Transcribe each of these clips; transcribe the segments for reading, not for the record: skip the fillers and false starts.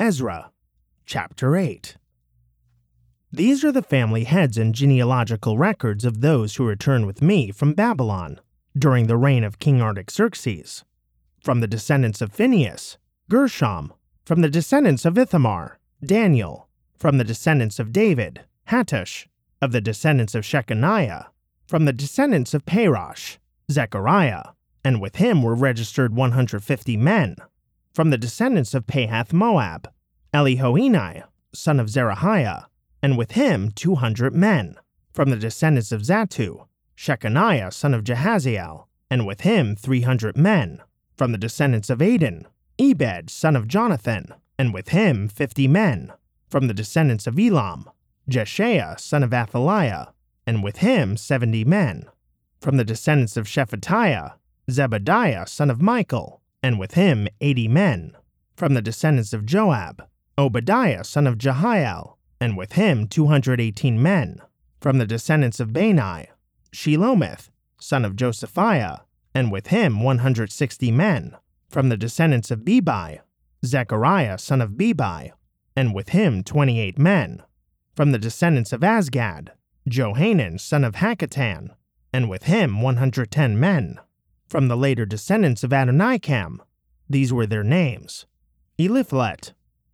Ezra, Chapter 8. These are the family heads and genealogical records of those who returned with me from Babylon during the reign of King Artaxerxes. From the descendants of Phinehas, Gershom. From the descendants of Ithamar, Daniel. From the descendants of David, Hattush. Of the descendants of Shechaniah. From the descendants of Parosh, Zechariah, and with him were registered 150 men. From the descendants of Pahath-Moab, Elihoenai, son of Zerahiah, and with him 200 men. From the descendants of Zattu, Shechaniah, son of Jahaziel, and with him 300 men. From the descendants of Adin, Ebed, son of Jonathan, and with him 50 men. From the descendants of Elam, Jeshaiah, son of Athaliah, and with him 70 men. From the descendants of Shephatiah, Zebadiah, son of Michael, and with him 80 men. From the descendants of Joab, Obadiah, son of Jehiel, and with him 218 men. From the descendants of Bani, Shelomith, son of Josephiah, and with him 160 men. From the descendants of Bebai, Zechariah, son of Bebai, and with him 28 men. From the descendants of Azgad, Johanan, son of Hakatan, and with him 110 men. From the later descendants of Adonikam, these were their names: Eliphelet,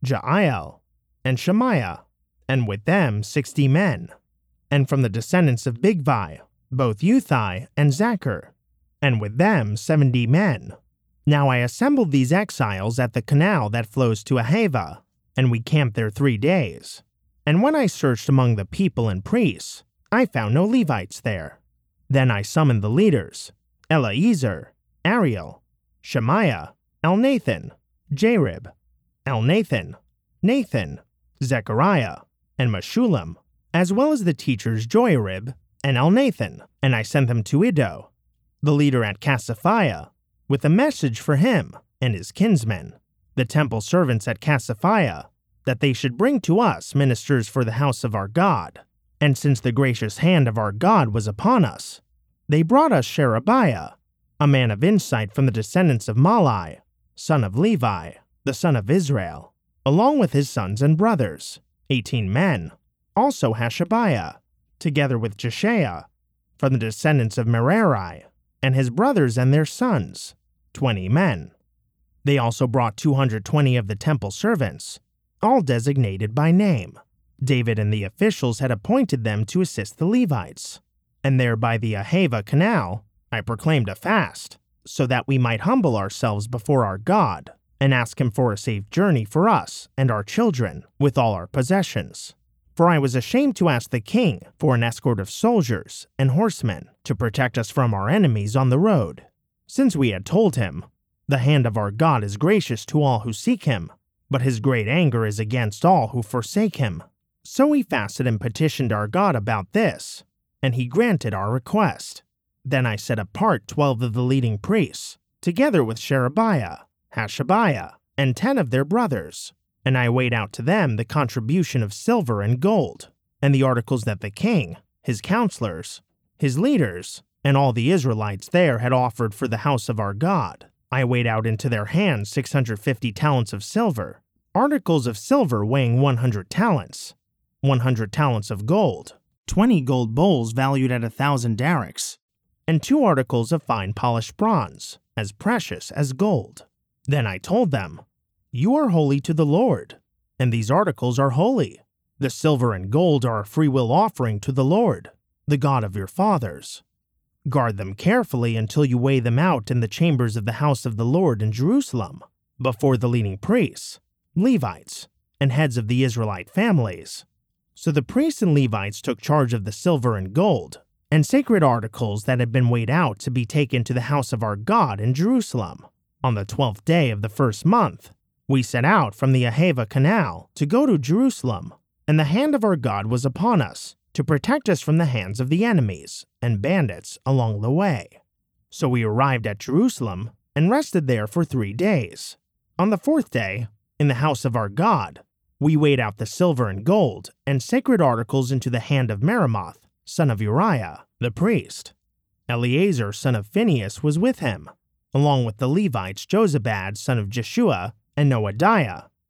Jael, and Shemaiah, and with them 60 men. And from the descendants of Bigvai, both Uthai and Zachar, and with them 70 men. Now I assembled these exiles at the canal that flows to Ahava, and we camped there 3 days. And when I searched among the people and priests, I found no Levites there. Then I summoned the leaders: Eleazar, Ariel, Shemaiah, Elnathan, Jarib, Elnathan, Nathan, Zechariah, and Meshullam, as well as the teachers Joiarib and Elnathan, and I sent them to Iddo, the leader at Casaphiah, with a message for him and his kinsmen, the temple servants at Casaphiah, that they should bring to us ministers for the house of our God. And since the gracious hand of our God was upon us, they brought us Sherebiah, a man of insight from the descendants of Malai, son of Levi, the son of Israel, along with his sons and brothers, 18 men, also Hashabiah, together with Jeshaiah, from the descendants of Merari, and his brothers and their sons, 20 men. They also brought 220 of the temple servants, all designated by name. David and the officials had appointed them to assist the Levites. And there by the Ahava canal, I proclaimed a fast, so that we might humble ourselves before our God, and ask him for a safe journey for us and our children, with all our possessions. For I was ashamed to ask the king for an escort of soldiers and horsemen to protect us from our enemies on the road, since we had told him, "The hand of our God is gracious to all who seek him, but his great anger is against all who forsake him." So we fasted and petitioned our God about this, and he granted our request. Then I set apart 12 of the leading priests, together with Sherebiah, Hashabiah, and 10 of their brothers, and I weighed out to them the contribution of silver and gold, and the articles that the king, his counselors, his leaders, and all the Israelites there had offered for the house of our God. I weighed out into their hands 650 talents of silver, articles of silver weighing 100 talents, 100 talents of gold, 20 gold bowls valued at 1,000 darics, and 2 articles of fine polished bronze, as precious as gold. Then I told them, "You are holy to the Lord, and these articles are holy. The silver and gold are a freewill offering to the Lord, the God of your fathers. Guard them carefully until you weigh them out in the chambers of the house of the Lord in Jerusalem, before the leading priests, Levites, and heads of the Israelite families." So the priests and Levites took charge of the silver and gold, and sacred articles that had been weighed out to be taken to the house of our God in Jerusalem. On the 12th day of the first month, we set out from the Ahava canal to go to Jerusalem, and the hand of our God was upon us to protect us from the hands of the enemies and bandits along the way. So we arrived at Jerusalem and rested there for 3 days. On the 4th day, in the house of our God, we weighed out the silver and gold and sacred articles into the hand of Meremoth, son of Uriah, the priest. Eleazar, son of Phinehas, was with him, along with the Levites Jozabad, son of Jeshua, and Noadiah,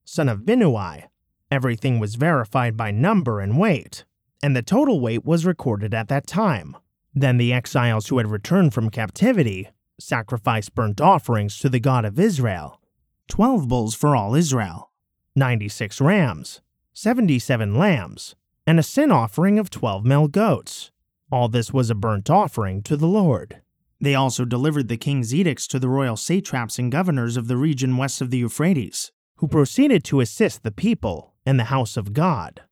son of Binnui. Everything was verified by number and weight, and the total weight was recorded at that time. Then the exiles who had returned from captivity sacrificed burnt offerings to the God of Israel: 12 bulls for all Israel, 96 rams, 77 lambs, and a sin offering of 12 male goats. All this was a burnt offering to the Lord. They also delivered the king's edicts to the royal satraps and governors of the region west of the Euphrates, who proceeded to assist the people and the house of God.